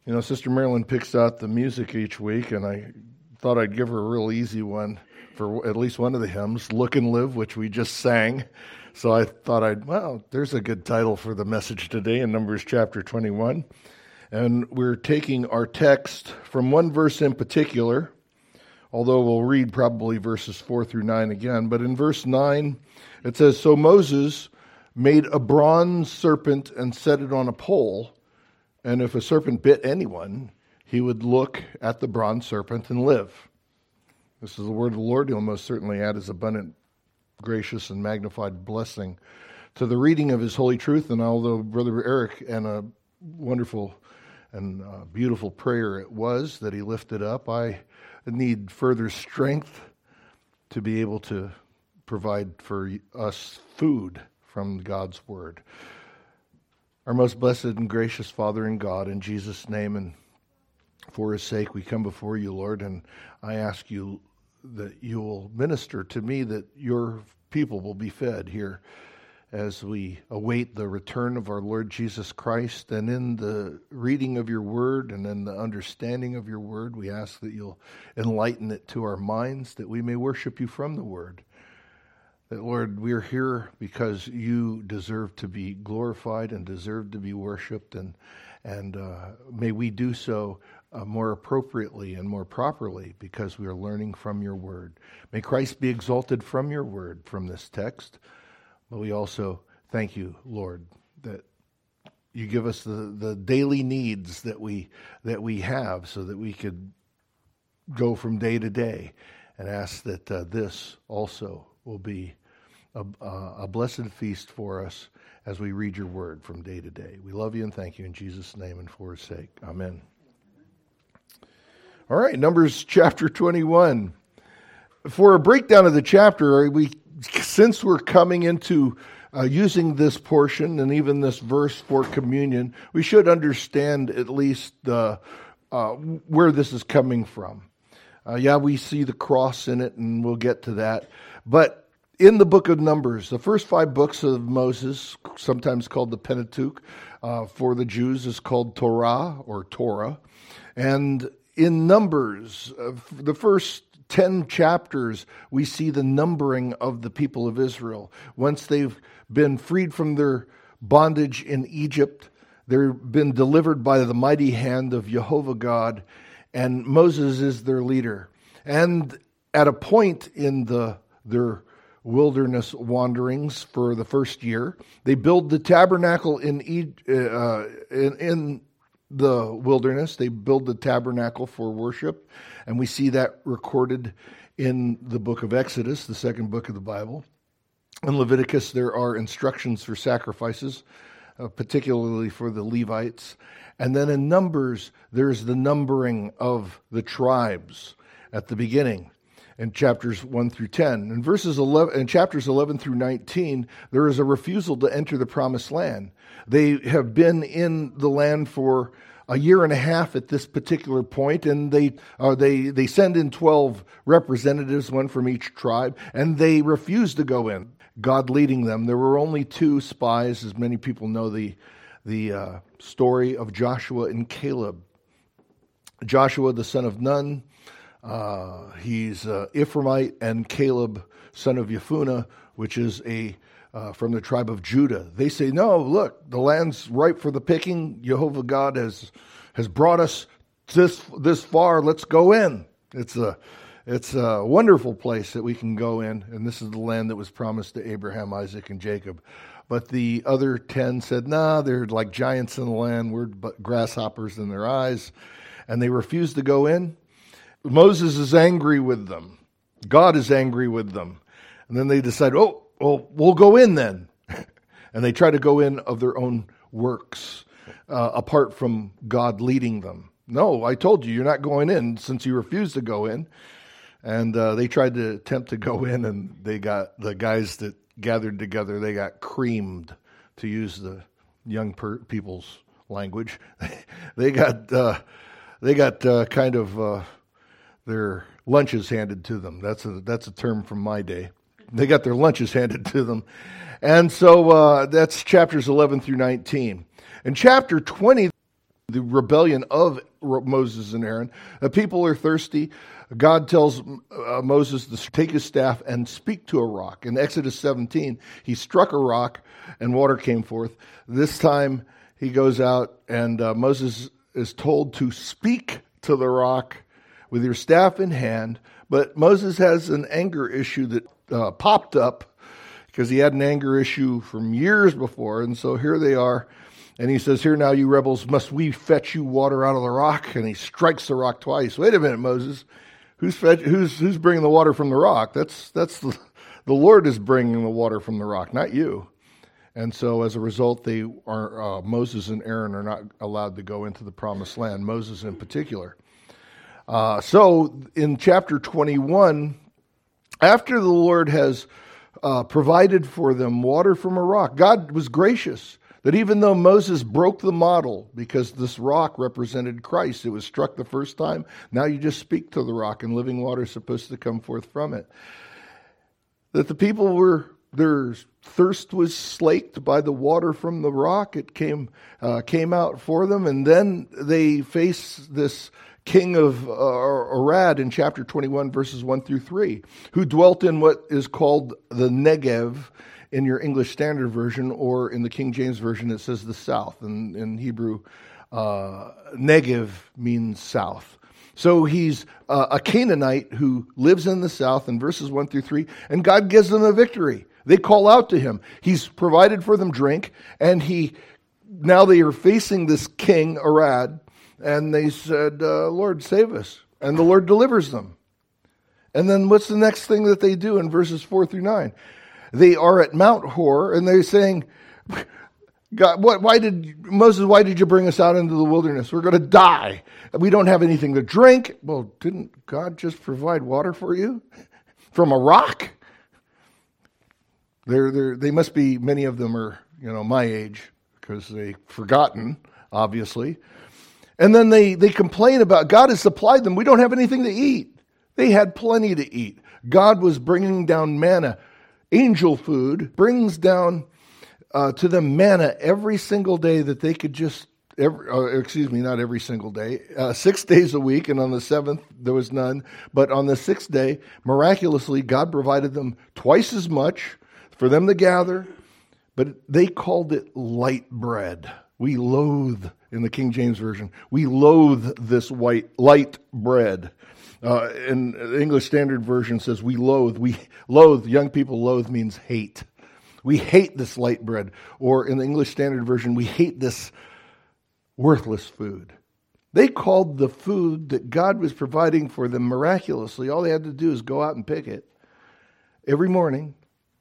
You know, Sister Marilyn picks out the music each week, and I thought I'd give her a real easy one for at least one of the hymns, Look and Live, which we just sang. So I thought there's a good title for the message today in Numbers chapter 21. And we're taking our text from one verse in particular, although we'll read probably verses 4 through 9 again. But in verse 9, it says, "So Moses made a bronze serpent and set it on a pole, and if a serpent bit anyone, he would look at the bronze serpent and live." This is the word of the Lord. He'll most certainly add his abundant, gracious, and magnified blessing to the reading of his holy truth. And although Brother Eric, and a wonderful and beautiful prayer it was that he lifted up, I need further strength to be able to provide for us food from God's word. Our most blessed and gracious Father in God, in Jesus' name and for his sake, we come before you, Lord, and I ask you that you will minister to me, that your people will be fed here as we await the return of our Lord Jesus Christ. And in the reading of your word and in the understanding of your word, we ask that you'll enlighten it to our minds, that we may worship you from the word. That, Lord, we're here because you deserve to be glorified and deserve to be worshipped, and may we do so more appropriately and more properly because we are learning from your word. May Christ be exalted from your word, from this text. But we also thank you, Lord, that you give us the daily needs that we have so that we could go from day to day, and ask that this also will be a blessed feast for us as we read your word from day to day. We love you and thank you in Jesus' name and for his sake. Amen. All right, Numbers chapter 21. For a breakdown of the chapter, since we're coming into using this portion and even this verse for communion, we should understand at least where this is coming from. We see the cross in it, and we'll get to that. But in the book of Numbers, the first 5 books of Moses, sometimes called the Pentateuch, for the Jews is called Torah or Torah. And in Numbers, the first 10 chapters, we see the numbering of the people of Israel. Once they've been freed from their bondage in Egypt, they've been delivered by the mighty hand of Jehovah God, and Moses is their leader. And at a point in their wilderness wanderings for the first year, they build the tabernacle in the wilderness. They build the tabernacle for worship, and we see that recorded in the book of Exodus, the second book of the Bible. In Leviticus, there are instructions for sacrifices, particularly for the Levites. And then in Numbers, there's the numbering of the tribes at the beginning in chapters 1 through 10. In chapters 11 through 19, there is a refusal to enter the promised land. They have been in the land for a year and a half at this particular point, and they send in 12 representatives, one from each tribe, and they refuse to go in, God leading them. There were only 2 spies, as many people know the story of Joshua and Caleb. Joshua, the son of Nun, he's Ephraimite, and Caleb, son of Jephunneh, which is from the tribe of Judah. They say, no, look, the land's ripe for the picking. Jehovah God has brought us this far. Let's go in. It's a wonderful place that we can go in, and this is the land that was promised to Abraham, Isaac, and Jacob. But the other 10 said, nah, they're like giants in the land. We're but grasshoppers in their eyes. And they refused to go in. Moses is angry with them. God is angry with them. And then they decide, we'll go in then. And they try to go in of their own works, apart from God leading them. No, I told you, you're not going in since you refused to go in. And they tried to attempt to go in, and they got the guys that gathered together, they got creamed, to use the young people's language. They got kind of their lunches handed to them. That's a term from my day. They got their lunches handed to them. And so that's chapters 11 through 19. In chapter 20, the rebellion of Moses and Aaron. The people are thirsty. God tells Moses to take his staff and speak to a rock. In Exodus 17, he struck a rock and water came forth. This time he goes out and Moses is told to speak to the rock with your staff in hand. But Moses has an anger issue that popped up because he had an anger issue from years before. And so here they are. And he says, here now, you rebels, must we fetch you water out of the rock? And he strikes the rock twice. Wait a minute, Moses. Who's bringing the water from the rock? That's the Lord is bringing the water from the rock, not you. And so as a result, Moses and Aaron are not allowed to go into the promised land, Moses in particular. So in chapter 21, after the Lord has provided for them water from a rock, God was gracious that even though Moses broke the model, because this rock represented Christ, it was struck the first time, now you just speak to the rock and living water is supposed to come forth from it. That the people their thirst was slaked by the water from the rock. It came out for them, and then they face this king of Arad in chapter 21, verses 1 through 3, who dwelt in what is called the Negev in your English Standard Version, or in the King James Version it says the south. And in Hebrew, Negev means south. So he's a Canaanite who lives in the south in verses 1 through 3, and God gives them a victory. They call out to him. He's provided for them drink, and now they are facing this king, Arad, and they said, Lord, save us. And the Lord delivers them. And then what's the next thing that they do in verses 4 through 9? They are at Mount Hor, and they're saying, God, why did you bring us out into the wilderness? We're going to die. We don't have anything to drink. Well, didn't God just provide water for you from a rock? They must be, many of them are, my age, because they've forgotten, obviously. And then they complain about God has supplied them. We don't have anything to eat. They had plenty to eat. God was bringing down manna. Angel food brings down to them manna every single day that they could not every single day, 6 days a week, and on the seventh there was none. But on the sixth day, miraculously, God provided them twice as much for them to gather, but they called it light bread. We loathe, in the King James Version, we loathe this light bread. In the English Standard Version says we loathe. Young people loathe means hate. We hate this light bread. Or in the English Standard Version, we hate this worthless food. They called the food that God was providing for them miraculously. All they had to do is go out and pick it every morning.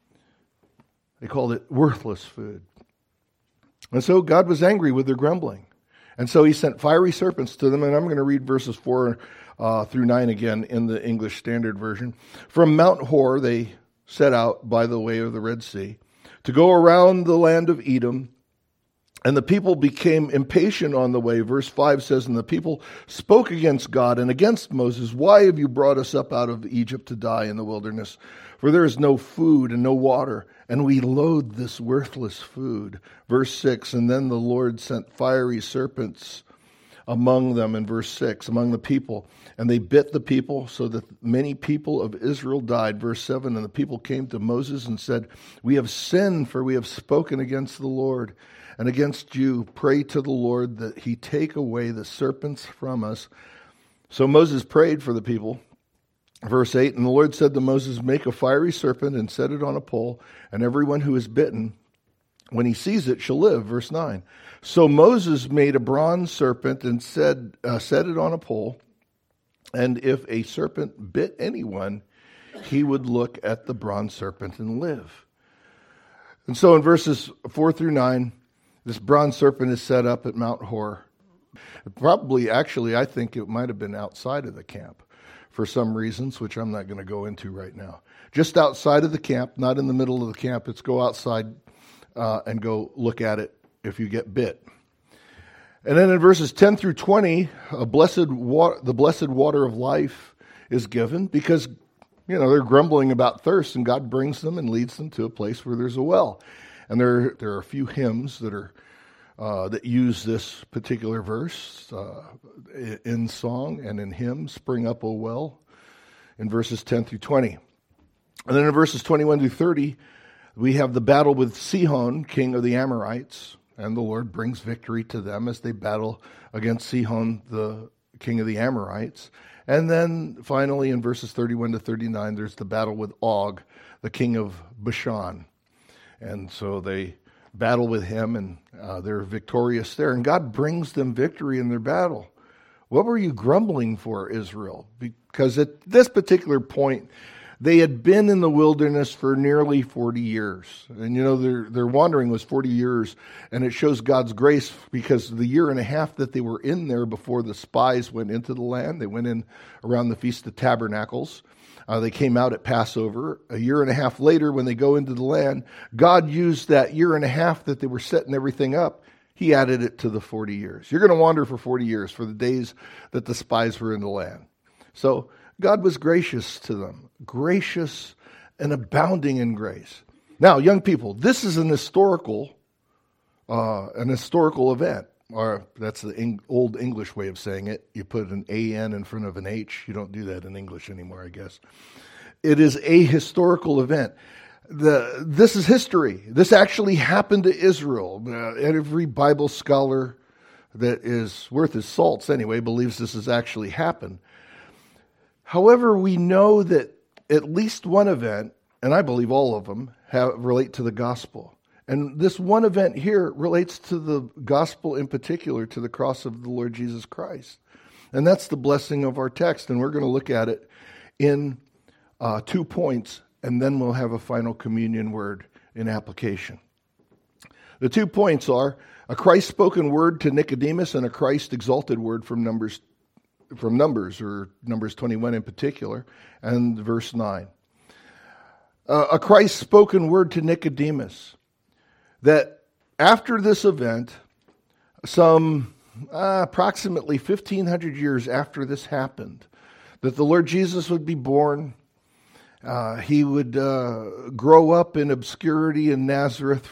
They called it worthless food. And so God was angry with their grumbling. And so he sent fiery serpents to them. And I'm going to read verses 4 through 9 again in the English Standard Version. From Mount Hor they set out by the way of the Red Sea to go around the land of Edom. And the people became impatient on the way. Verse 5 says, and the people spoke against God and against Moses. Why have you brought us up out of Egypt to die in the wilderness? For there is no food and no water, and we loathe this worthless food. Verse 6, and then the Lord sent fiery serpents among them, in verse 6, among the people. And they bit the people, so that many people of Israel died. Verse 7, and the people came to Moses and said, we have sinned, for we have spoken against the Lord and against you. Pray to the Lord that he take away the serpents from us. So Moses prayed for the people. Verse 8, and the Lord said to Moses, make a fiery serpent and set it on a pole, and everyone who is bitten, when he sees it, shall live. Verse 9. So Moses made a bronze serpent and set it on a pole, and if a serpent bit anyone, he would look at the bronze serpent and live. And so in verses 4 through 9, this bronze serpent is set up at Mount Hor. Probably, actually, I think it might have been outside of the camp for some reasons, which I'm not going to go into right now. Just outside of the camp, not in the middle of the camp. It's go outside and go look at it if you get bit. And then in verses 10 through 20, the blessed water of life is given because, they're grumbling about thirst, and God brings them and leads them to a place where there's a well. And there are a few hymns that are that use this particular verse in song and in hymn, Spring Up, O Well, in verses 10 through 20. And then in verses 21 through 30, we have the battle with Sihon, king of the Amorites, and the Lord brings victory to them as they battle against Sihon, the king of the Amorites. And then finally in verses 31 to 39, there's the battle with Og, the king of Bashan. And so they battle with him, and they're victorious there. And God brings them victory in their battle. What were you grumbling for, Israel? Because at this particular point, they had been in the wilderness for nearly 40 years. And their wandering was 40 years, and it shows God's grace because the year and a half that they were in there before the spies went into the land, they went in around the Feast of Tabernacles. They came out at Passover. A year and a half later, when they go into the land, God used that year and a half that they were setting everything up. He added it to the 40 years. You're going to wander for 40 years for the days that the spies were in the land. So God was gracious to them, gracious and abounding in grace. Now, young people, this is an historical event. Or that's the old English way of saying it. You put an A-N in front of an H. You don't do that in English anymore, I guess. It is a historical event. This is history. This actually happened to Israel. Every Bible scholar that is worth his salts anyway believes this has actually happened. However, we know that at least one event, and I believe all of them, relate to the gospel. And this one event here relates to the gospel in particular, to the cross of the Lord Jesus Christ. And that's the blessing of our text. And we're going to look at it in 2 points, and then we'll have a final communion word in application. The 2 points are a Christ-spoken word to Nicodemus and a Christ-exalted word from Numbers, or Numbers 21 in particular, and verse 9. A Christ-spoken word to Nicodemus. That after this event, some approximately 1,500 years after this happened, that the Lord Jesus would be born. He would grow up in obscurity in Nazareth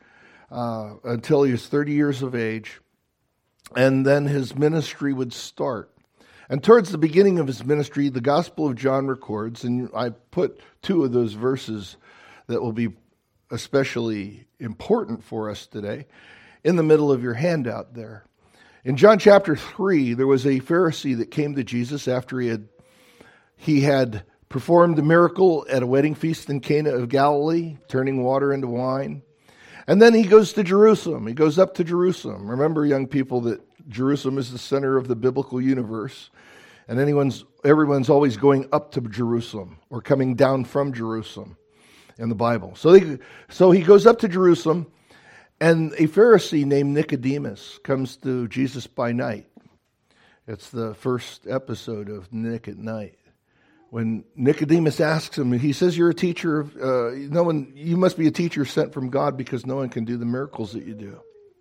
until he was 30 years of age, and then his ministry would start. And towards the beginning of his ministry, the Gospel of John records, and I put 2 of those verses that will be especially important for us today, in the middle of your handout there. In John chapter 3, there was a Pharisee that came to Jesus after he had performed a miracle at a wedding feast in Cana of Galilee, turning water into wine. And then he goes to Jerusalem. He goes up to Jerusalem. Remember, young people, that Jerusalem is the center of the biblical universe. And everyone's always going up to Jerusalem or coming down from Jerusalem in the Bible. So he goes up to Jerusalem, and a Pharisee named Nicodemus comes to Jesus by night. It's the first episode of Nick at Night. When Nicodemus asks him, he says, "You're a teacher. You must be a teacher sent from God, because no one can do the miracles that you do."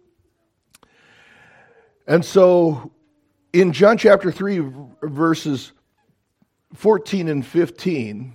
And so, in John chapter 3, verses 14 and 15,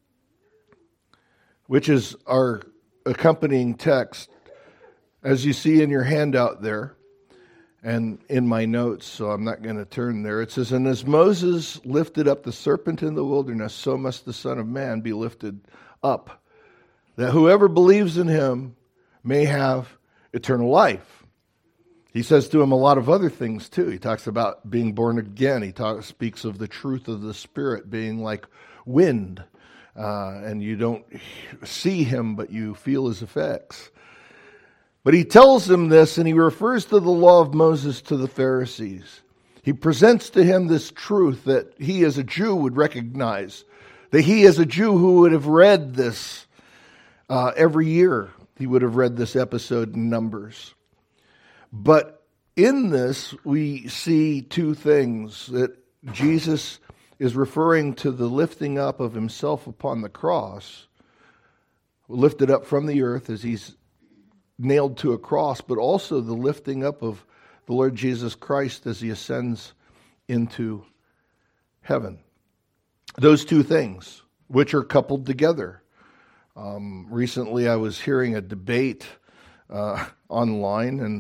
which is our accompanying text, as you see in your handout there, and in my notes, so I'm not going to turn there. It says, "And as Moses lifted up the serpent in the wilderness, so must the Son of Man be lifted up, that whoever believes in him may have eternal life." He says to him a lot of other things too. He talks about being born again. He speaks of the truth of the Spirit being like wind, and you don't see him, but you feel his effects. But he tells them this, and he refers to the law of Moses to the Pharisees. He presents to him this truth that he as a Jew would recognize, that he as a Jew who would have read this every year, he would have read this episode in Numbers. But in this, we see 2 things, that Jesus is referring to the lifting up of himself upon the cross, lifted up from the earth as he's nailed to a cross, but also the lifting up of the Lord Jesus Christ as he ascends into heaven. Those 2 things, which are coupled together. Recently I was hearing a debate online, and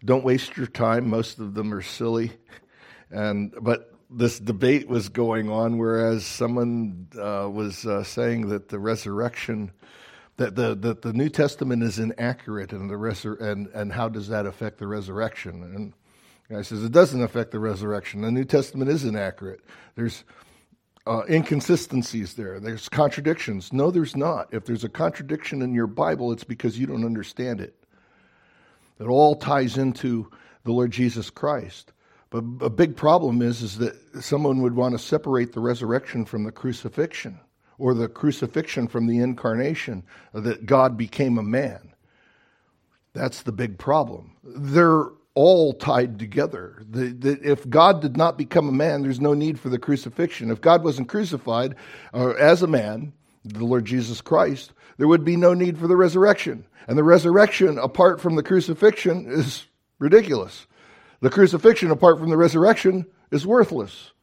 Don't waste your time. Most of them are silly. But this debate was going on, whereas someone was saying that the resurrection, that the New Testament is inaccurate, and how does that affect the resurrection? And the guy says it doesn't affect the resurrection. The New Testament is inaccurate. There's inconsistencies there. There's contradictions. No, there's not. If there's a contradiction in your Bible, it's because you don't understand it. It all ties into the Lord Jesus Christ. But a big problem is that someone would want to separate the resurrection from the crucifixion, or the crucifixion from the incarnation, that God became a man. That's the big problem. They're all tied together. If God did not become a man, there's no need for the crucifixion. If God wasn't crucified as a man, the Lord Jesus Christ, there would be no need for the resurrection. And the resurrection apart from the crucifixion is ridiculous. The crucifixion apart from the resurrection is worthless.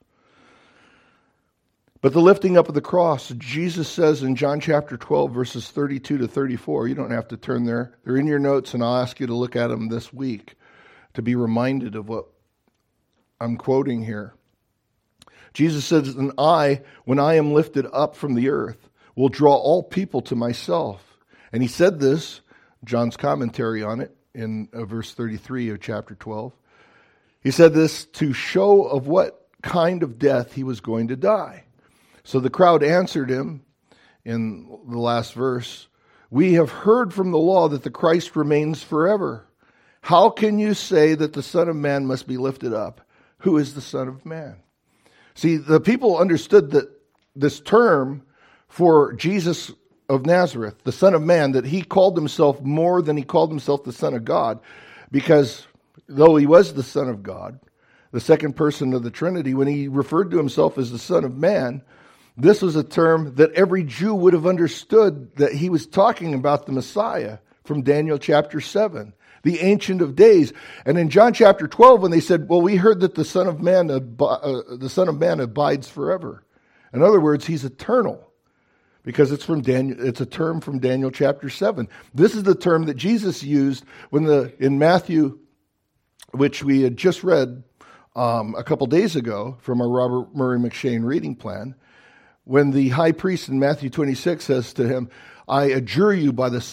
But the lifting up of the cross, Jesus says in John chapter 12, verses 32 to 34, you don't have to turn there. They're in your notes, and I'll ask you to look at them this week to be reminded of what I'm quoting here. Jesus says, "And I, when I am lifted up from the earth, will draw all people to myself." And he said this, John's commentary on it, in verse 33 of chapter 12. He said this to show of what kind of death he was going to die. So the crowd answered him in the last verse, "We have heard from the law that the Christ remains forever. How can you say that the Son of Man must be lifted up? Who is the Son of Man?" See, the people understood that this term for Jesus of Nazareth, the Son of Man, that he called himself more than he called himself the Son of God, because though he was the Son of God, the second person of the Trinity, when he referred to himself as the Son of Man, this was a term that every Jew would have understood that he was talking about the Messiah from Daniel chapter 7, the Ancient of Days. And in John chapter 12, when they said, "Well, we heard that the Son of Man abides forever." In other words, he's eternal, because it's from Daniel. It's a term from Daniel chapter 7. This is the term that Jesus used in Matthew, which we had just read a couple days ago from our Robert Murray McShane reading plan, when the high priest in Matthew 26 says to him, I adjure you by the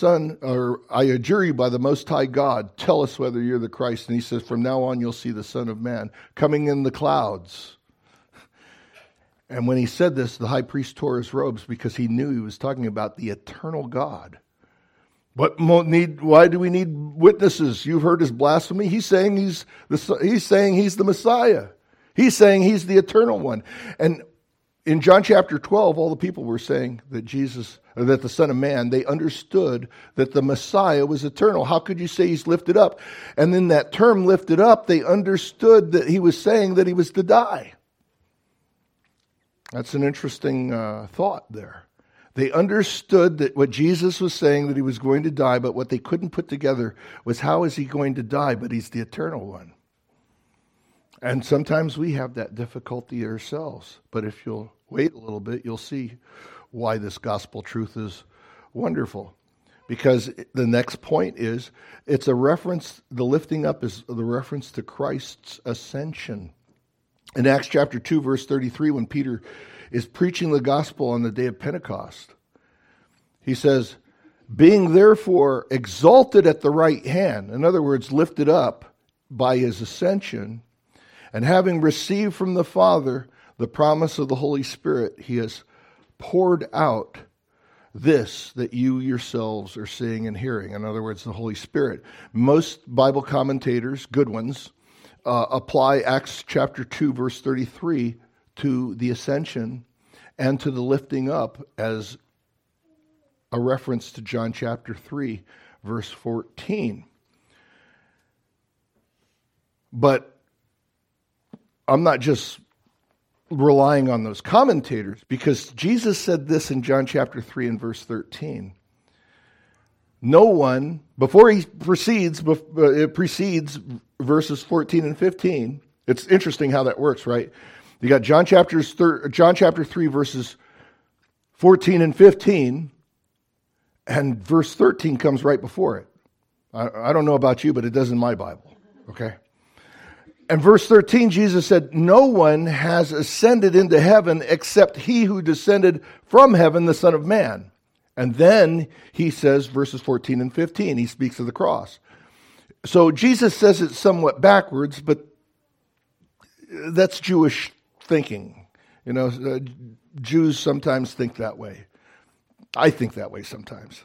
Most High God, tell us whether you're the Christ." And he says, "From now on you'll see the Son of Man coming in the clouds." And when he said this, the high priest tore his robes, because he knew he was talking about the eternal God. Why do we need witnesses? You've heard his blasphemy. He's saying he's the Messiah. He's saying he's the eternal one. And in John chapter 12, all the people were saying that that the Son of Man, they understood that the Messiah was eternal. How could you say he's lifted up? And in that term, lifted up, they understood that he was saying that he was to die. That's an interesting thought there. They understood that what Jesus was saying, that he was going to die, but what they couldn't put together was, how is he going to die? But he's the eternal one. And sometimes we have that difficulty ourselves. But if you'll wait a little bit, you'll see why this gospel truth is wonderful. Because the next point is, it's a reference, the lifting up is the reference to Christ's ascension. In Acts chapter 2, verse 33, when Peter is preaching the gospel on the day of Pentecost, he says, "Being therefore exalted at the right hand," in other words, lifted up by his ascension, "and having received from the Father the promise of the Holy Spirit, he has poured out this that you yourselves are seeing and hearing." In other words, the Holy Spirit. Most Bible commentators, good ones, apply Acts chapter 2, verse 33 to the ascension and to the lifting up as a reference to John chapter 3, verse 14. But I'm not just relying on those commentators, because Jesus said this in John chapter 3 and verse 13. No one, before he proceeds, it precedes verses 14 and 15. It's interesting how that works, right? You got John chapter 3, verses 14 and 15, and verse 13 comes right before it. I don't know about you, but it does in my Bible. Okay? And verse 13, Jesus said, no one has ascended into heaven except he who descended from heaven, the Son of Man. And then he says, verses 14 and 15, he speaks of the cross. So Jesus says it somewhat backwards, but that's Jewish thinking. You know, Jews sometimes think that way. I think that way sometimes.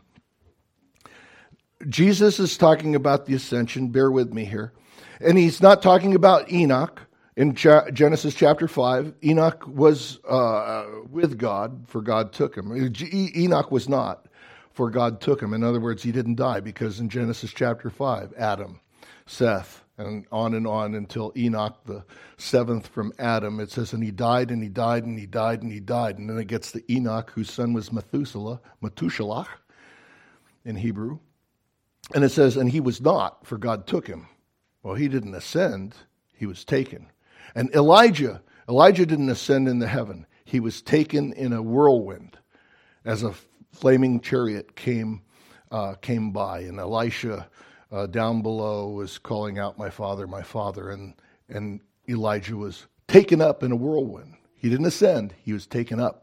Jesus is talking about the ascension. Bear with me here. And he's not talking about Enoch. In Genesis chapter 5, Enoch was with God, for God took him. Enoch was not, for God took him. In other words, he didn't die, because in Genesis chapter 5, Adam, Seth, and on until Enoch, the seventh from Adam, it says, and he died, and he died, and he died, and he died. And then it gets to Enoch, whose son was Methuselah in Hebrew. And it says, and he was not, for God took him. Well, he didn't ascend, he was taken. And Elijah didn't ascend into heaven. He was taken in a whirlwind as a flaming chariot came by. And Elisha down below was calling out, my father, and Elijah was taken up in a whirlwind. He didn't ascend, he was taken up.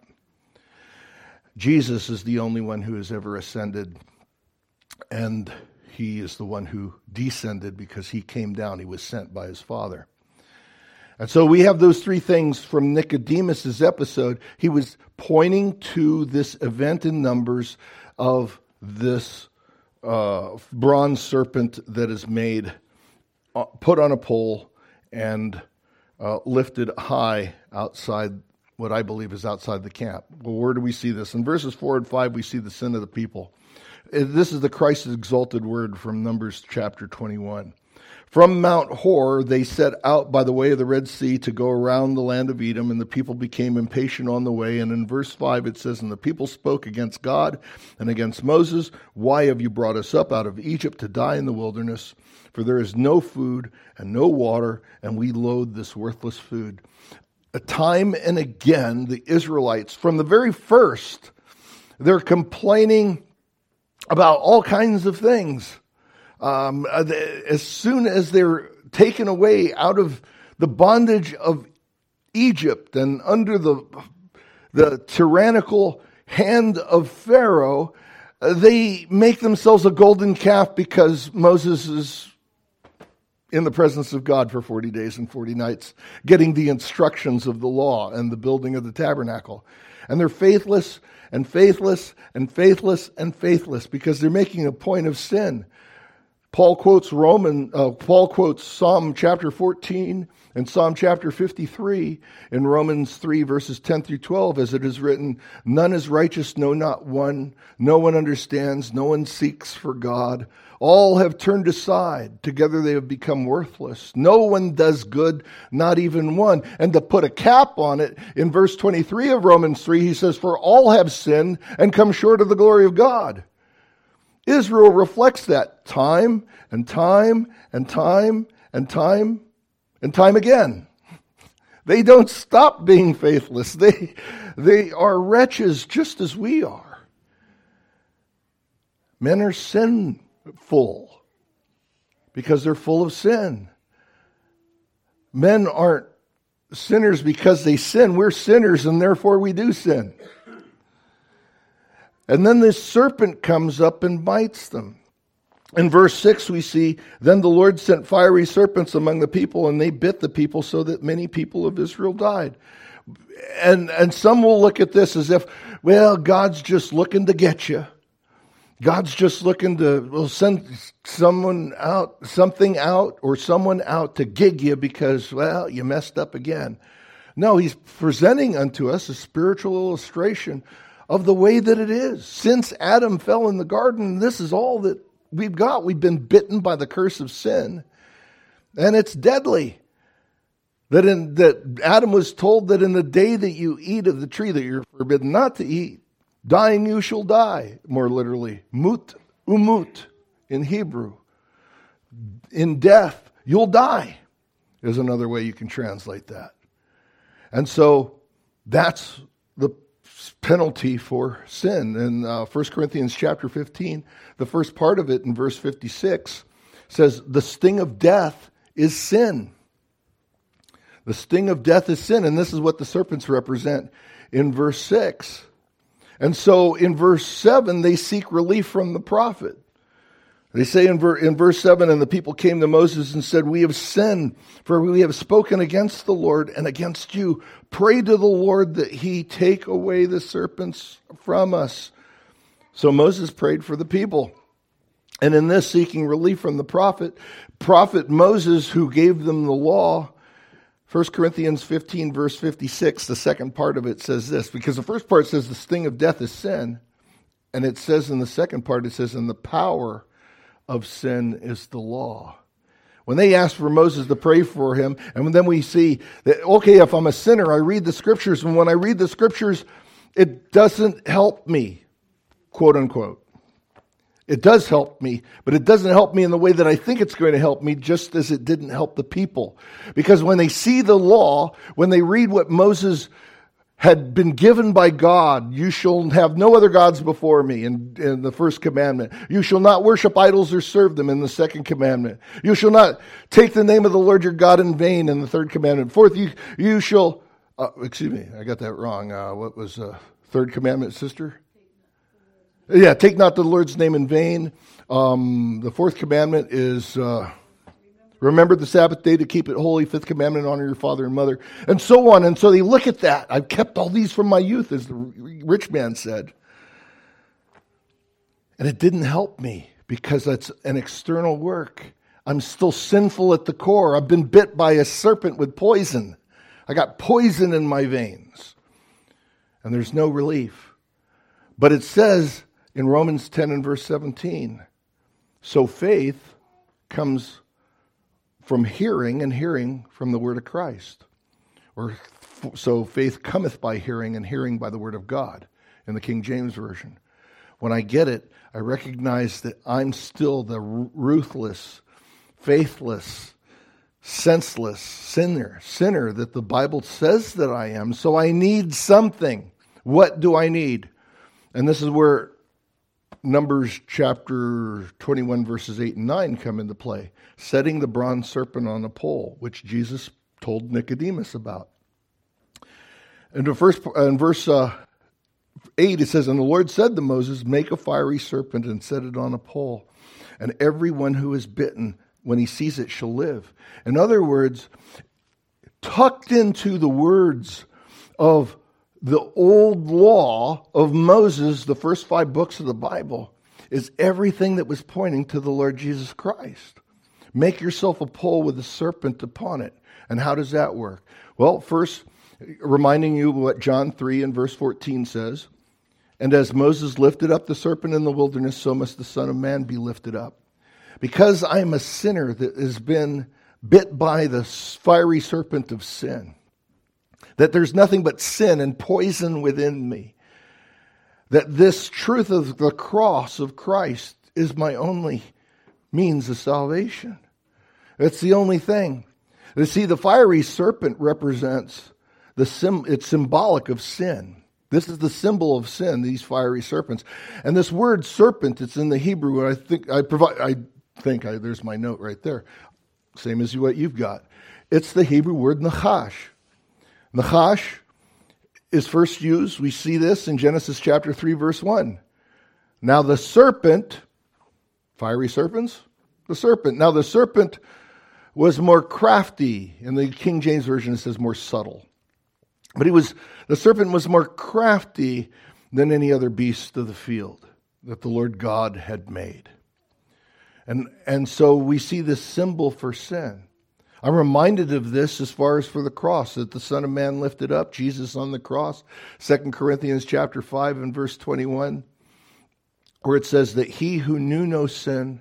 Jesus is the only one who has ever ascended, and he is the one who descended because he came down. He was sent by his Father. And so we have those three things from Nicodemus's episode. He was pointing to this event in Numbers of this bronze serpent that is made, put on a pole, and lifted high outside what I believe is outside the camp. Well, where do we see this? In verses 4 and 5, we see the sin of the people. This is the Christ's exalted word from Numbers chapter 21. From Mount Hor, they set out by the way of the Red Sea to go around the land of Edom, and the people became impatient on the way. And in verse 5 it says, and the people spoke against God and against Moses, why have you brought us up out of Egypt to die in the wilderness? For there is no food and no water, and we loathe this worthless food. Time and again, the Israelites, from the very first, they're complaining about all kinds of things. As soon as they're taken away out of the bondage of Egypt and under the tyrannical hand of Pharaoh, they make themselves a golden calf because Moses is in the presence of God for 40 days and 40 nights, getting the instructions of the law and the building of the tabernacle. And they're faithless and faithless and faithless and faithless because they're making a point of sin. Paul quotes Psalm chapter 14 and Psalm chapter 53 in Romans 3 verses 10 through 12, as it is written, none is righteous, no, not one. No one understands, no one seeks for God. All have turned aside. Together they have become worthless. No one does good, not even one. And to put a cap on it, in verse 23 of Romans 3, he says, for all have sinned and come short of the glory of God. Israel reflects that time and time and time and time and time again. They don't stop being faithless. They are wretches just as we are. Men are sinful because they're full of sin. Men aren't sinners because they sin. We're sinners and therefore we do sin. And then this serpent comes up and bites them. In verse 6 we see, then the Lord sent fiery serpents among the people, and they bit the people so that many people of Israel died. And some will look at this as if, well, God's just looking to get you. God's just looking to send something out to gig you because, well, you messed up again. No, he's presenting unto us a spiritual illustration of the way that it is. Since Adam fell in the garden, this is all that we've got. We've been bitten by the curse of sin, and it's deadly. That Adam was told that in the day that you eat of the tree that you're forbidden not to eat, dying you shall die, more literally. Mut umut in Hebrew. In death, you'll die, is another way you can translate that. And so that's the penalty for sin. In 1 Corinthians chapter 15, the first part of it in verse 56 says, the sting of death is sin. The sting of death is sin, and this is what the serpents represent in verse 6. And so in verse 7, they seek relief from the prophet. They say in verse 7, and the people came to Moses and said, we have sinned, for we have spoken against the Lord and against you. Pray to the Lord that he take away the serpents from us. So Moses prayed for the people. And in this, seeking relief from the prophet Moses, who gave them the law, 1 Corinthians 15, verse 56, the second part of it says this, because the first part says the sting of death is sin, and it says in the second part, it says, and the power of sin is the law. When they asked for Moses to pray for him, and then we see that, okay, if I'm a sinner, I read the scriptures, and when I read the scriptures, it doesn't help me, quote unquote. It does help me, but it doesn't help me in the way that I think it's going to help me, just as it didn't help the people. Because when they see the law, when they read what Moses had been given by God, you shall have no other gods before me in the first commandment. You shall not worship idols or serve them in the second commandment. You shall not take the name of the Lord your God in vain in the third commandment. Fourth, you shall, excuse me, I got that wrong. What was third commandment, sister? Yeah, take not the Lord's name in vain. The fourth commandment is remember the Sabbath day to keep it holy. Fifth commandment, honor your father and mother, and so on. And so they look at that. I've kept all these from my youth, as the rich man said. And it didn't help me because that's an external work. I'm still sinful at the core. I've been bit by a serpent with poison. I got poison in my veins. And there's no relief. But it says in Romans 10 and verse 17, so faith comes from hearing, and hearing from the word of Christ. Or so faith cometh by hearing, and hearing by the word of God, in the King James Version. When I get it, I recognize that I'm still the ruthless, faithless, senseless sinner that the Bible says that I am. So I need something. What do I need? And this is where Numbers chapter 21, verses 8 and 9 come into play. Setting the bronze serpent on a pole, which Jesus told Nicodemus about. And in verse 8, it says, and the Lord said to Moses, make a fiery serpent and set it on a pole. And everyone who is bitten, when he sees it, shall live. In other words, tucked into the words of the old law of Moses, the first 5 books of the Bible, is everything that was pointing to the Lord Jesus Christ. Make yourself a pole with a serpent upon it. And how does that work? Well, first, reminding you what John 3 and verse 14 says, and as Moses lifted up the serpent in the wilderness, so must the Son of Man be lifted up. Because I am a sinner that has been bit by the fiery serpent of sin, that there's nothing but sin and poison within me, that this truth of the cross of Christ is my only means of salvation. It's the only thing. You see, the fiery serpent represents it's symbolic of sin. This is the symbol of sin, these fiery serpents. And this word serpent, it's in the Hebrew, there's my note right there, same as what you've got. It's the Hebrew word nachash. Nachash is first used, we see this in Genesis chapter 3, verse 1. Now the serpent, fiery serpents, the serpent. Now the serpent was more crafty. In the King James Version it says more subtle. But the serpent was more crafty than any other beast of the field that the Lord God had made. And so we see this symbol for sin. I'm reminded of this as far as for the cross, that the Son of Man lifted up, Jesus on the cross. 2 Corinthians chapter 5 and verse 21, where it says that he who knew no sin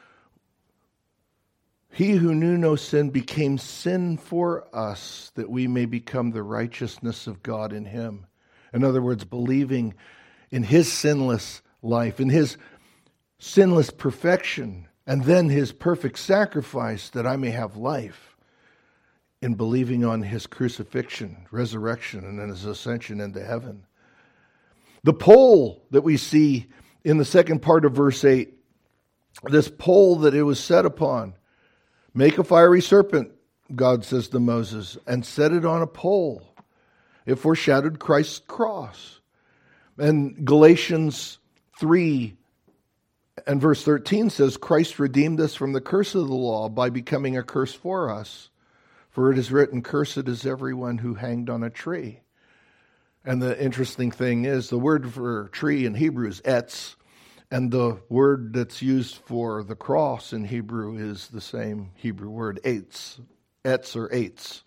became sin for us, that we may become the righteousness of God in him. In other words, believing in his sinless life, in his sinless perfection, and then his perfect sacrifice, that I may have life, in believing on his crucifixion, resurrection, and then his ascension into heaven. The pole that we see in the second part of verse 8, this pole that it was set upon, Make a fiery serpent, God says to Moses, and set it on a pole. It foreshadowed Christ's cross. And Galatians 3 and verse 13 says, Christ redeemed us from the curse of the law by becoming a curse for us. For it is written, cursed is everyone who hanged on a tree. And the interesting thing is, the word for tree in Hebrew is etz, and the word that's used for the cross in Hebrew is the same Hebrew word, etz or eitz.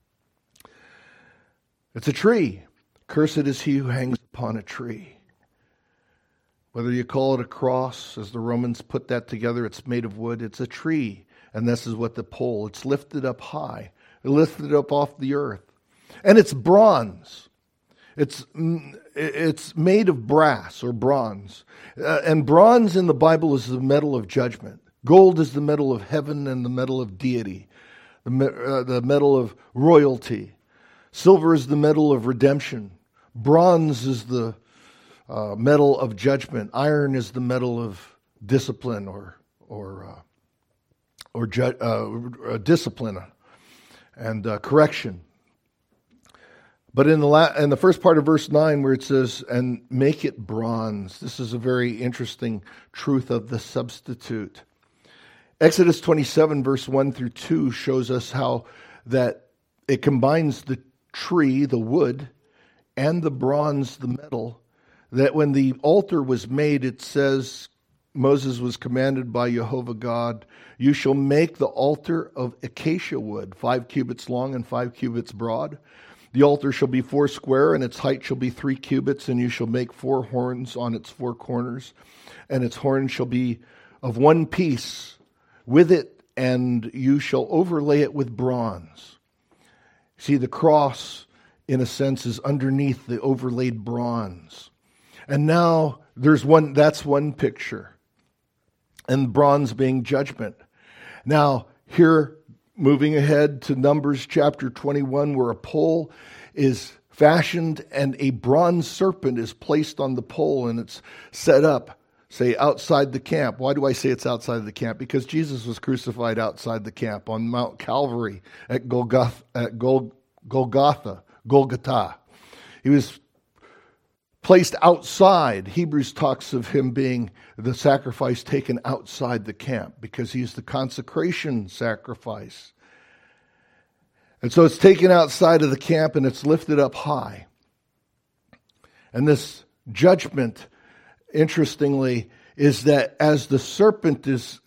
It's a tree. Cursed is he who hangs upon a tree. Whether you call it a cross, as the Romans put that together, it's made of wood, it's a tree. And this is what the pole, it's lifted up high. It lifted up off the earth. And it's bronze. It's made of brass or bronze. And bronze in the Bible is the metal of judgment. Gold is the metal of heaven and the metal of deity, the metal of royalty. Silver is the metal of redemption. Bronze is the metal of judgment. Iron is the metal of discipline or discipline and correction. But in the first part of verse 9 where it says, and make it bronze, this is a very interesting truth of the substitute. Exodus 27 verse 1 through 2 shows us how that it combines the tree, the wood, and the bronze, the metal, that when the altar was made, it says, Moses was commanded by Jehovah God, you shall make the altar of acacia wood, 5 cubits long and 5 cubits broad. The altar shall be 4 square, and its height shall be 3 cubits, and you shall make 4 horns on its 4 corners, and its horns shall be of one piece with it, and you shall overlay it with bronze. See, the cross, in a sense, is underneath the overlaid bronze. And now that's one picture. And bronze being judgment. Now, here, moving ahead to Numbers chapter 21, where a pole is fashioned and a bronze serpent is placed on the pole and it's set up, say, outside the camp. Why do I say it's outside the camp? Because Jesus was crucified outside the camp on Mount Calvary at Golgotha. He was placed outside. Hebrews talks of him being the sacrifice taken outside the camp because he's the consecration sacrifice. And so it's taken outside of the camp and it's lifted up high. And this judgment, interestingly, is that as the serpent is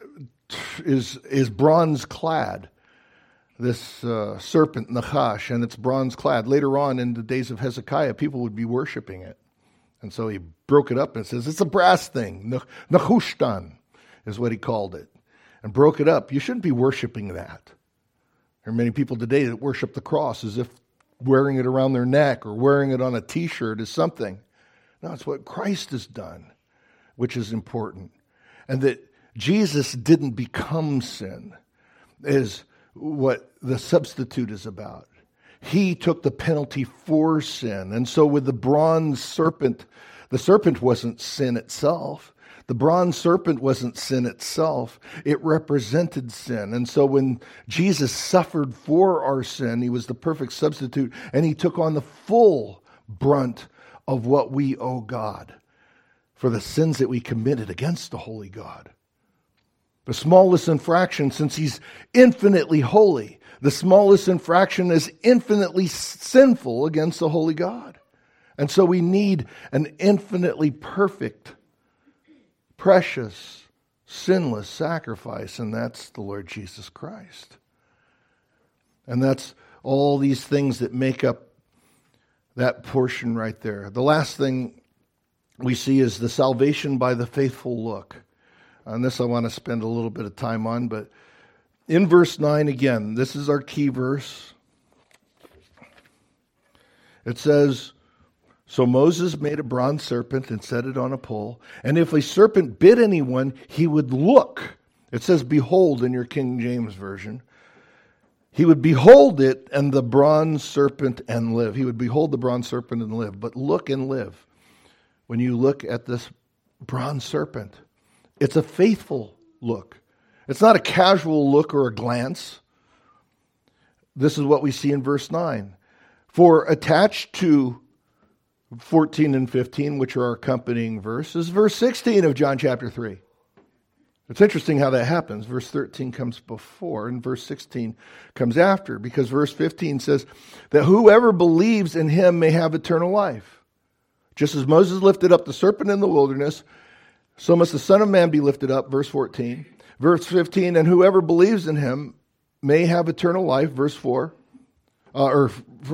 bronze clad, this serpent, Nachash, and it's bronze clad. Later on in the days of Hezekiah, people would be worshiping it. And so he broke it up and says, it's a brass thing. Nehushtan is what he called it. And broke it up. You shouldn't be worshiping that. There are many people today that worship the cross as if wearing it around their neck or wearing it on a t-shirt is something. No, it's what Christ has done, which is important. And that Jesus didn't become sin is what the substitute is about. He took the penalty for sin. And so with the bronze serpent, the serpent wasn't sin itself. The bronze serpent wasn't sin itself. It represented sin. And so when Jesus suffered for our sin, he was the perfect substitute, and he took on the full brunt of what we owe God for the sins that we committed against the holy God. The smallest infraction, since he's infinitely holy, the smallest infraction is infinitely sinful against the holy God. And so we need an infinitely perfect, precious, sinless sacrifice, and that's the Lord Jesus Christ. And that's all these things that make up that portion right there. The last thing we see is the salvation by the faithful look. On this I want to spend a little bit of time on, but in verse 9 again, this is our key verse. It says, so Moses made a bronze serpent and set it on a pole, and if a serpent bit anyone, he would look. It says behold in your King James Version. He would behold it and the bronze serpent and live. He would behold the bronze serpent and live, but look and live. When you look at this bronze serpent, it's a faithful look. It's not a casual look or a glance. This is what we see in verse 9. For attached to 14 and 15, which are our accompanying verses, verse 16 of John chapter 3. It's interesting how that happens. Verse 13 comes before and verse 16 comes after, because verse 15 says that whoever believes in him may have eternal life. Just as Moses lifted up the serpent in the wilderness, so must the Son of Man be lifted up, verse 14. Verse 15, and whoever believes in him may have eternal life, verse 4. For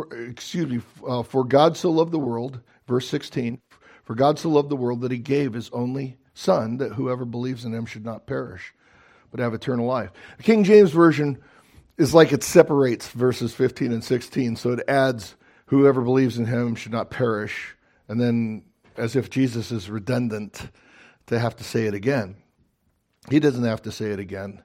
God so loved the world, verse 16. For God so loved the world that he gave his only Son, that whoever believes in him should not perish, but have eternal life. The King James Version is like it separates verses 15 and 16, so it adds, whoever believes in him should not perish, and then as if Jesus is redundant to have to say it again. He doesn't have to say it again.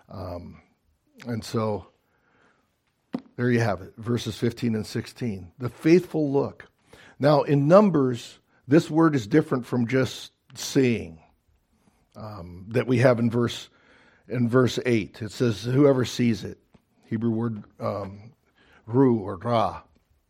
And so there you have it, verses 15 and 16. The faithful look. Now, in Numbers, this word is different from just seeing that we have in verse 8. It says, whoever sees it. Hebrew word ru or ra.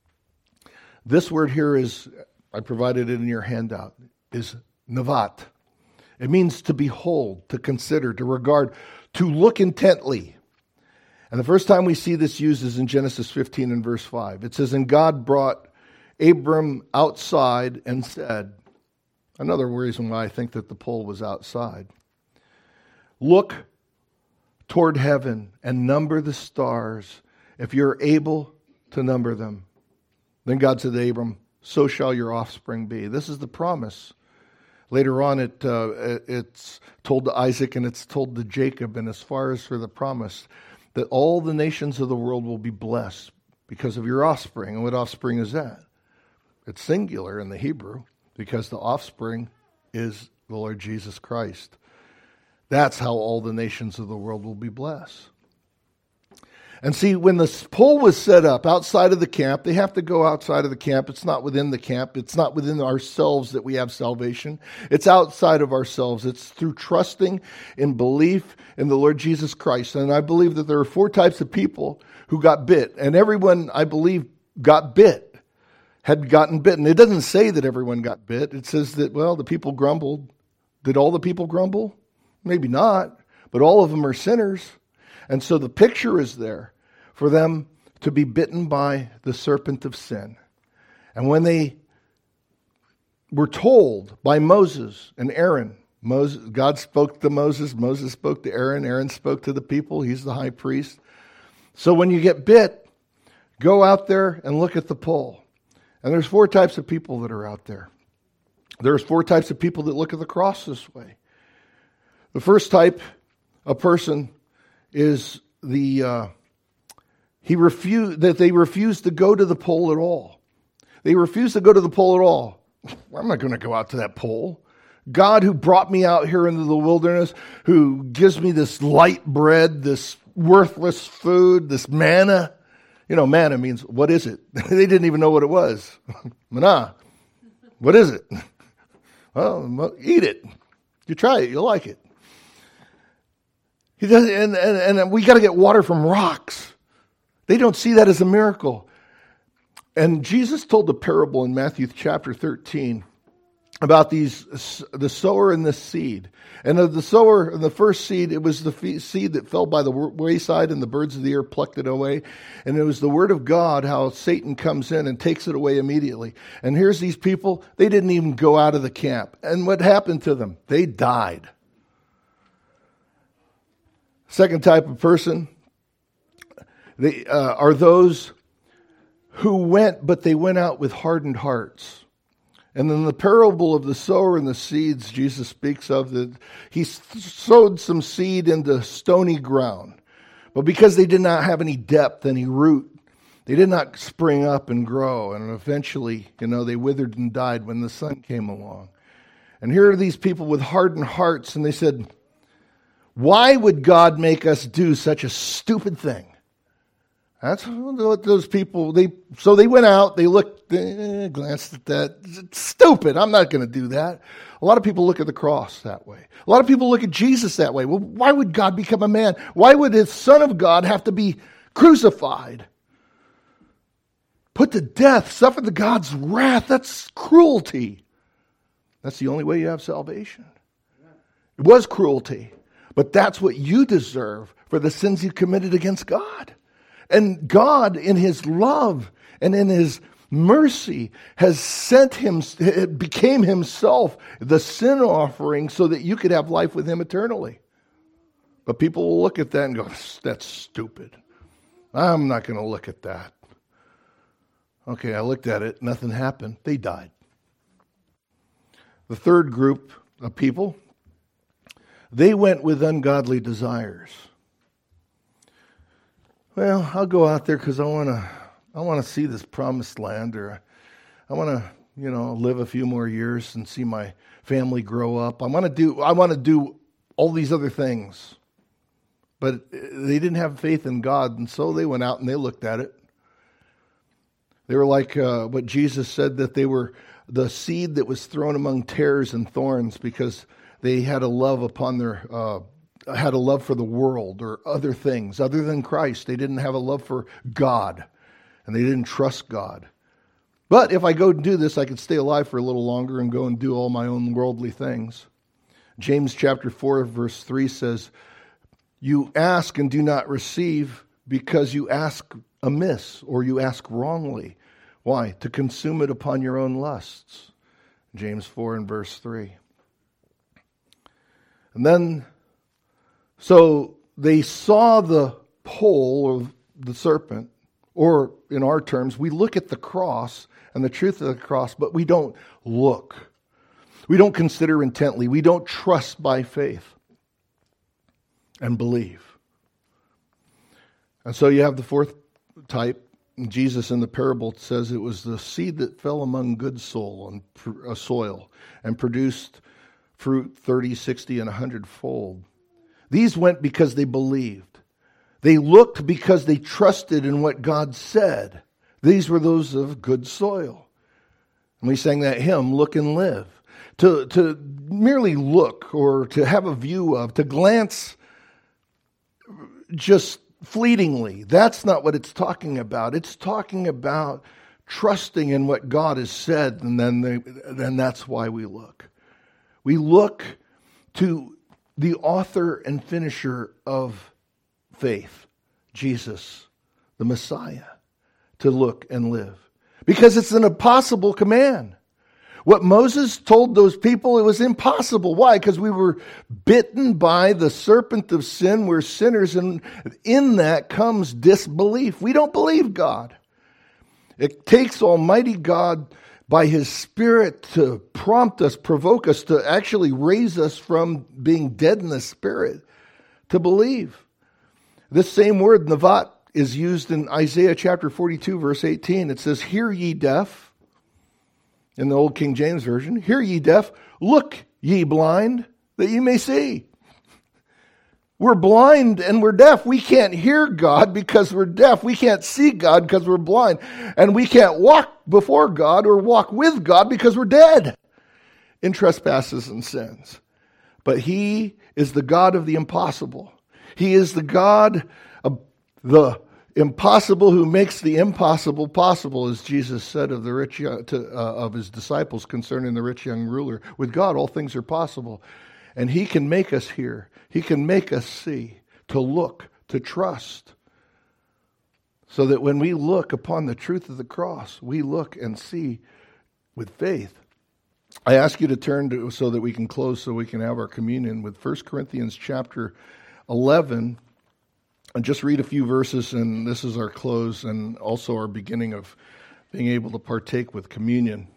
This word here is, I provided it in your handout, is navat. It means to behold, to consider, to regard, to look intently. And the first time we see this used is in Genesis 15 and verse 5. It says, and God brought Abram outside and said, another reason why I think that the pole was outside, look toward heaven and number the stars, if you're able to number them. Then God said to Abram, so shall your offspring be. This is the promise. Later on, it's told to Isaac and it's told to Jacob, and as far as for the promise, that all the nations of the world will be blessed because of your offspring. And what offspring is that? It's singular in the Hebrew, because the offspring is the Lord Jesus Christ. That's how all the nations of the world will be blessed. And see, when the pole was set up outside of the camp, they have to go outside of the camp. It's not within the camp. It's not within ourselves that we have salvation. It's outside of ourselves. It's through trusting in belief in the Lord Jesus Christ. And I believe that there are 4 types of people who got bit. And everyone, I believe, got bit, had gotten bitten. It doesn't say that everyone got bit. It says that, well, the people grumbled. Did all the people grumble? Maybe not. But all of them are sinners. And so the picture is there for them to be bitten by the serpent of sin. And when they were told by Moses and Aaron, God spoke to Moses spoke to Aaron spoke to the people, he's the high priest. So when you get bit, go out there and look at the pole. And there's 4 types of people that are out there. There's 4 types of people that look at the cross this way. The first type, a person, is they refuse to go to the pole at all. They refuse to go to the pole at all. I'm not going to go out to that pole. God, who brought me out here into the wilderness, who gives me this light bread, this worthless food, this manna. You know, manna means, what is it? They didn't even know what it was. Manna. What is it? Well, eat it. You try it, you'll like it. He does, and we got to get water from rocks. They don't see that as a miracle. And Jesus told the parable in Matthew chapter 13 about the sower and the seed. And of the sower and the first seed, it was the seed that fell by the wayside, and the birds of the air plucked it away. And it was the word of God, how Satan comes in and takes it away immediately. And here's these people, they didn't even go out of the camp. And what happened to them? They died. Second type of person are those who went, but they went out with hardened hearts. And in the parable of the sower and the seeds, Jesus speaks of that he sowed some seed into stony ground. But because they did not have any depth, any root, they did not spring up and grow. And eventually, they withered and died when the sun came along. And here are these people with hardened hearts, and they said, why would God make us do such a stupid thing? That's what those people, so they went out, they looked, glanced at that. It's stupid. I'm not going to do that. A lot of people look at the cross that way. A lot of people look at Jesus that way. Well, why would God become a man? Why would his Son of God have to be crucified? Put to death, suffer the God's wrath. That's cruelty. That's the only way you have salvation. It was cruelty, but that's what you deserve for the sins you committed against God. And God, in his love and in his mercy, has sent him, it became himself the sin offering so that you could have life with him eternally. But people will look at that and go, that's stupid. I'm not going to look at that. Okay, I looked at it. Nothing happened. They died. The third group of people, they went with ungodly desires. Well, I'll go out there because I want to see this promised land, or I want to, live a few more years and see my family grow up. I want to do all these other things. But they didn't have faith in God, and so they went out and they looked at it. They were like what Jesus said, that they were the seed that was thrown among tares and thorns, because they had a love had a love for the world or other things other than Christ. They didn't have a love for God, and they didn't trust God. But if I go and do this, I could stay alive for a little longer and go and do all my own worldly things. James chapter 4, verse 3 says, "You ask and do not receive because you ask amiss, or you ask wrongly." Why? To consume it upon your own lusts. James 4 and verse 3. And then, so they saw the pole of the serpent, or in our terms, we look at the cross and the truth of the cross, but we don't look. We don't consider intently. We don't trust by faith and believe. And so you have the fourth type. Jesus in the parable says it was the seed that fell among good soil and produced fruit 30, 60, and 100-fold. These went because they believed. They looked because they trusted in what God said. These were those of good soil. And we sang that hymn, "Look and Live." To merely look, or to have a view of, to glance just fleetingly, that's not what it's talking about. It's talking about trusting in what God has said, and then that's why we look. We look to the author and finisher of faith, Jesus, the Messiah, to look and live. Because it's an impossible command. What Moses told those people, it was impossible. Why? Because we were bitten by the serpent of sin. We're sinners, and in that comes disbelief. We don't believe God. It takes Almighty God by His Spirit to prompt us, provoke us, to actually raise us from being dead in the Spirit, to believe. This same word, navat, is used in Isaiah chapter 42, verse 18. It says, "Hear ye deaf," in the old King James Version, "Hear ye deaf, look ye blind, that ye may see." We're blind and we're deaf. We can't hear God because we're deaf. We can't see God because we're blind. And we can't walk before God or walk with God because we're dead in trespasses and sins. But He is the God of the impossible. He is the God of the impossible, who makes the impossible possible, as Jesus said of the rich of His disciples concerning the rich young ruler. With God, all things are possible. And He can make us hear. He can make us see, to look, to trust. So that when we look upon the truth of the cross, we look and see with faith. I ask you to turn to, so that we can close, so we can have our communion, with 1 Corinthians chapter 11. And just read a few verses, and this is our close and also our beginning of being able to partake with communion.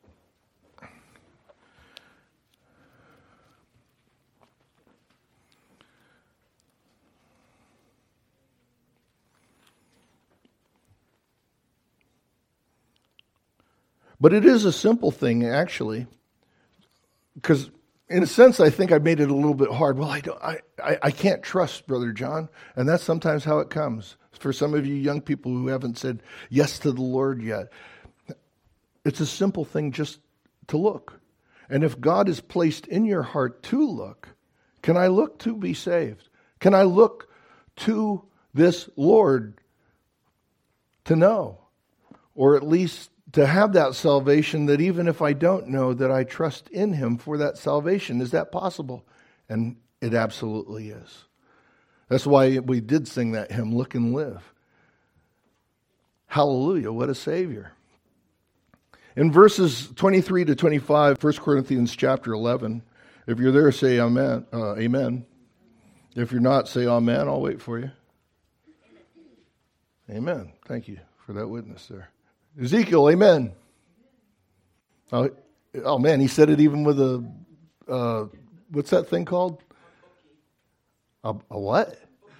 But it is a simple thing, actually, because in a sense, I think I made it a little bit hard. Well, I can't trust Brother John, and that's sometimes how it comes. For some of you young people who haven't said yes to the Lord yet, it's a simple thing just to look. And if God is placed in your heart to look, can I look to be saved? Can I look to this Lord to know? Or at least to have that salvation that even if I don't know, that I trust in Him for that salvation. Is that possible? And it absolutely is. That's why we did sing that hymn, Look and Live. Hallelujah, what a Savior. In verses 23 to 25, 1 Corinthians chapter 11, if you're there, say amen. Amen. If you're not, say amen. I'll wait for you. Amen. Thank you for that witness there. Ezekiel, amen. Oh man, he said it even with a, what's that thing called? A what?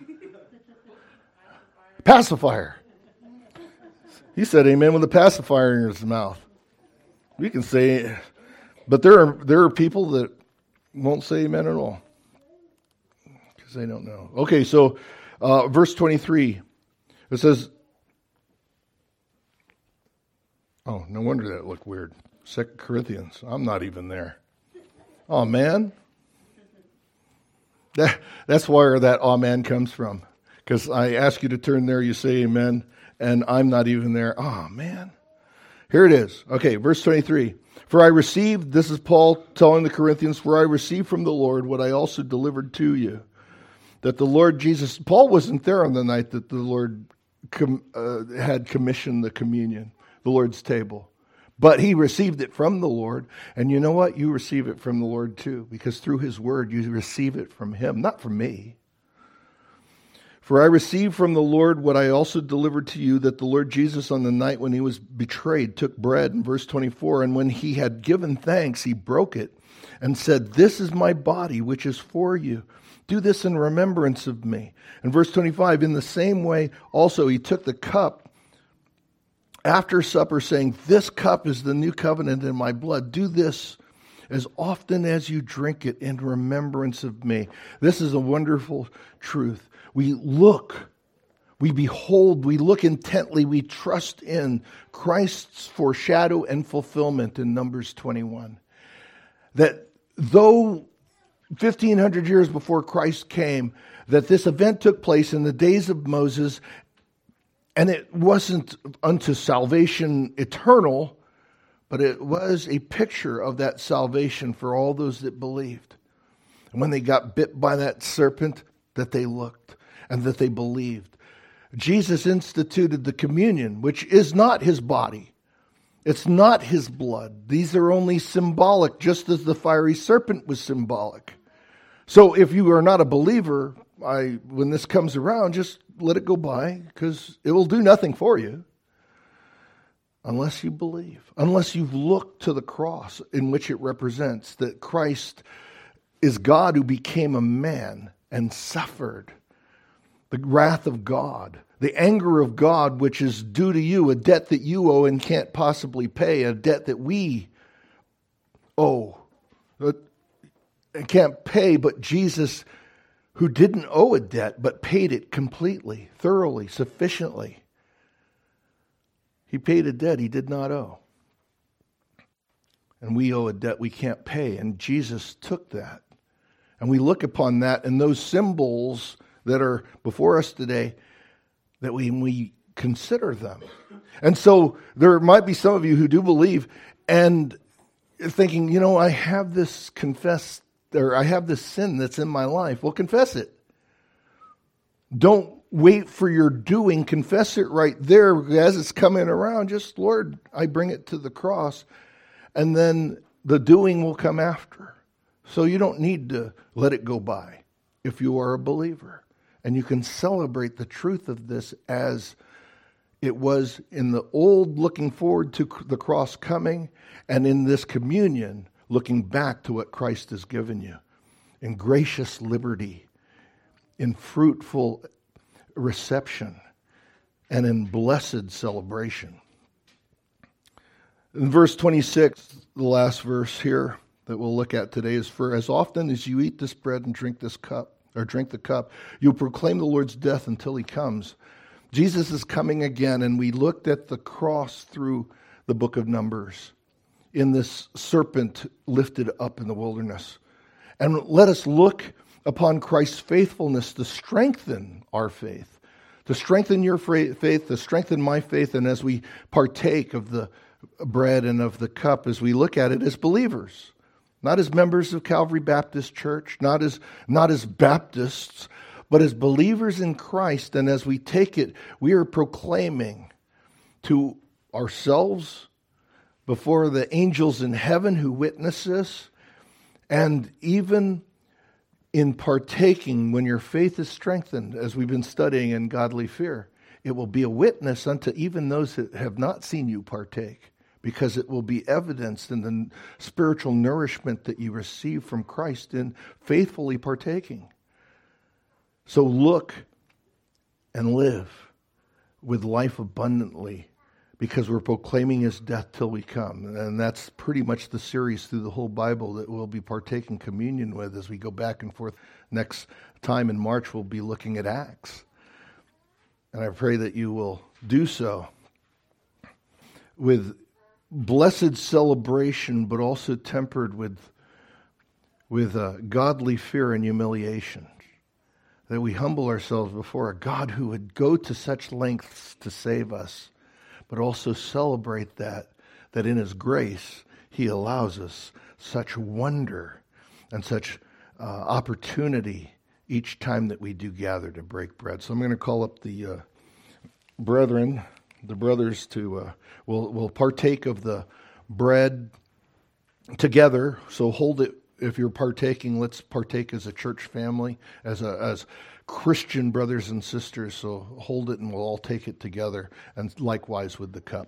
Pacifier. He said amen with a pacifier in his mouth. We can say, but there are people that won't say amen at all because they don't know. Okay, so verse 23, it says, oh, no wonder that looked weird. 2 Corinthians, I'm not even there. Oh, man. That's where that amen comes from. Because I ask you to turn there, you say amen, and I'm not even there. Oh, man. Here it is. Okay, verse 23. For I received, this is Paul telling the Corinthians, for I received from the Lord what I also delivered to you. That the Lord Jesus, Paul wasn't there on the night that the Lord had commissioned the communion, the Lord's table. But he received it from the Lord. And you know what? You receive it from the Lord too. Because through His word, you receive it from Him, not from me. For I received from the Lord what I also delivered to you, that the Lord Jesus on the night when He was betrayed took bread, in verse 24, and when He had given thanks, He broke it and said, this is my body, which is for you. Do this in remembrance of me. In verse 25, in the same way also He took the cup after supper, saying, this cup is the new covenant in my blood. Do this as often as you drink it in remembrance of me. This is a wonderful truth. We look, we behold, we look intently, we trust in Christ's foreshadow and fulfillment in Numbers 21. That though 1,500 years before Christ came, that this event took place in the days of Moses, and it wasn't unto salvation eternal, but it was a picture of that salvation for all those that believed. And when they got bit by that serpent, that they looked and that they believed. Jesus instituted the communion, which is not His body. It's not His blood. These are only symbolic, just as the fiery serpent was symbolic. So if you are not a believer, when this comes around, just let it go by, because it will do nothing for you unless you believe, unless you've looked to the cross in which it represents that Christ is God who became a man and suffered the wrath of God, the anger of God, which is due to you, a debt that you owe and can't possibly pay, a debt that we owe and can't pay, but Jesus, who didn't owe a debt, but paid it completely, thoroughly, sufficiently. He paid a debt He did not owe. And we owe a debt we can't pay, and Jesus took that. And we look upon that and those symbols that are before us today, that we consider them. And so there might be some of you who do believe and thinking, I have this I have this sin that's in my life. Well, confess it. Don't wait for your doing. Confess it right there as it's coming around. Just, Lord, I bring it to the cross. And then the doing will come after. So you don't need to let it go by if you are a believer. And you can celebrate the truth of this as it was in the old, looking forward to the cross coming, and in this communion, looking back to what Christ has given you in gracious liberty, in fruitful reception, and in blessed celebration. In verse 26, the last verse here that we'll look at today is, for as often as you eat this bread and drink this cup, or drink the cup, you'll proclaim the Lord's death until He comes. Jesus is coming again, and we looked at the cross through the book of Numbers in this serpent lifted up in the wilderness. And let us look upon Christ's faithfulness to strengthen our faith, to strengthen your faith, to strengthen my faith, and as we partake of the bread and of the cup, as we look at it as believers, not as members of Calvary Baptist Church, not as Baptists, but as believers in Christ. And as we take it, we are proclaiming to ourselves, before the angels in heaven who witness this, and even in partaking, when your faith is strengthened, as we've been studying in godly fear, it will be a witness unto even those that have not seen you partake, because it will be evidenced in the spiritual nourishment that you receive from Christ in faithfully partaking. So look and live with life abundantly, because we're proclaiming his death till we come. And that's pretty much the series through the whole Bible that we'll be partaking communion with as we go back and forth. Next time in March, we'll be looking at Acts. And I pray that you will do so with blessed celebration, but also tempered with godly fear and humiliation. That we humble ourselves before a God who would go to such lengths to save us, but also celebrate that in his grace, he allows us such wonder and such opportunity each time that we do gather to break bread. So I'm going to call up the brothers to, we'll partake of the bread together. So hold it. If you're partaking, let's partake as a church family, as Christian brothers and sisters. So hold it and we'll all take it together, and likewise with the cup.